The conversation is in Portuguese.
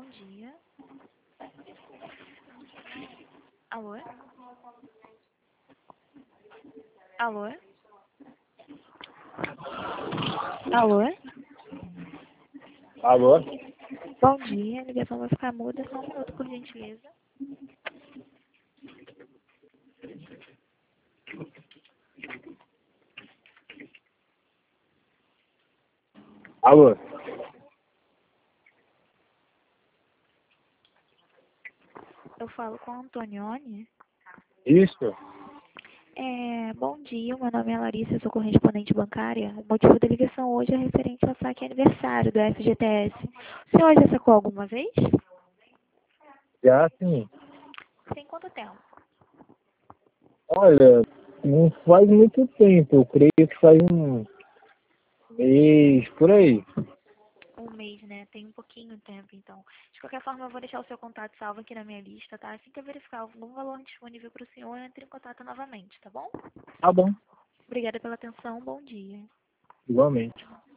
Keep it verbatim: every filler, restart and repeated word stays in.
dia. Alô? Alô? Alô? Alô? Bom dia, a ligação vai ficar muda, só um minuto, por gentileza. Alô? Eu falo com a Antonione. Isso? É, bom dia, meu nome é Larissa, eu sou correspondente bancária. O motivo da ligação hoje é referente ao saque aniversário do F G T S. O senhor já sacou alguma vez? Já sim. Tem quanto tempo? Olha, não faz muito tempo, eu creio que faz um mês, por aí. Um mês, né? Tem um pouquinho de tempo, então. De qualquer forma, eu vou deixar o seu contato salvo aqui na minha lista, tá? Assim que eu verificar algum valor disponível para o senhor, eu entro em contato novamente, tá bom? Tá bom, Obrigada pela atenção, bom dia. igualmente.